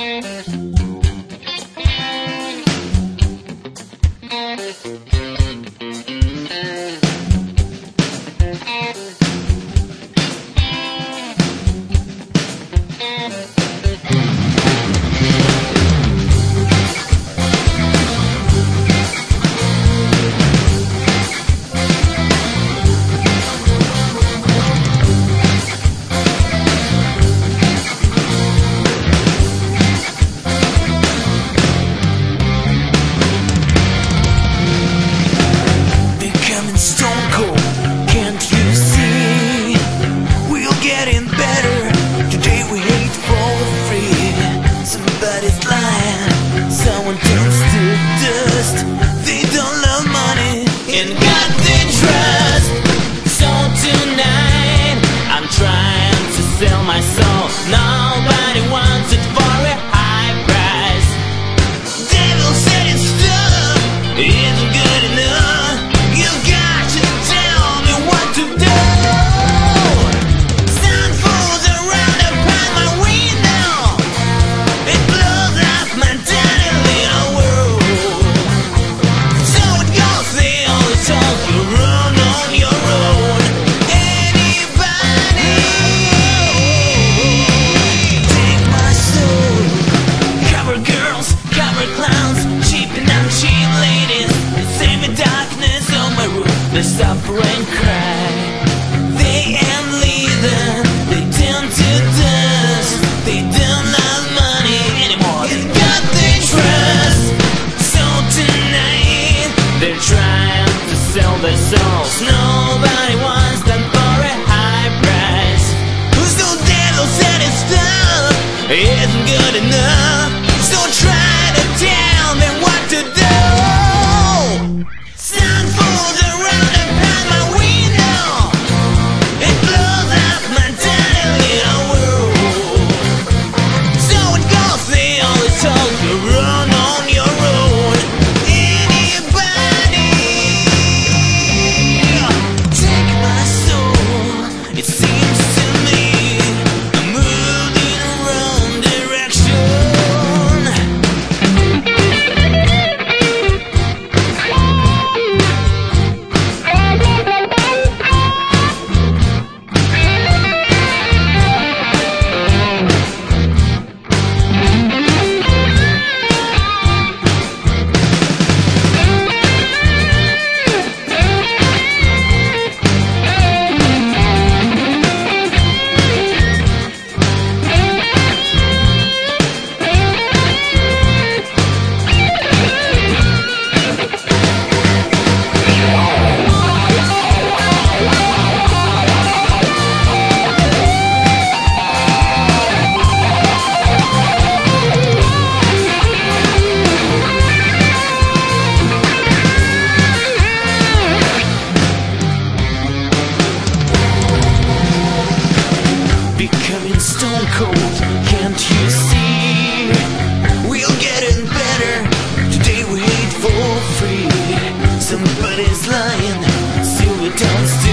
Nobody wants it for a high price. Devil said it's stuff isn't good enough. You got to tell me what to do. Sun falls around upon my window. It blows off my tiny little world. So it goes, they always talk, you run on your own. They suffer and cry. They ain't leaving. They turn to dust. They don't love money anymore. They got their trust. So tonight they're trying to sell their souls. Nobody wants them for a high price. So devil said it's stuff isn't good enough. So try to tell me what to do. Sun falls around upon my window. It blows up my tiny little world. So it goes, they always told you run on your own. Anybody take my soul? It seems to me I'm moved in a wrong direction. Becoming stone cold, can't you see? We'll get it better. Today we hate for free. Somebody's lying, so we don't steal.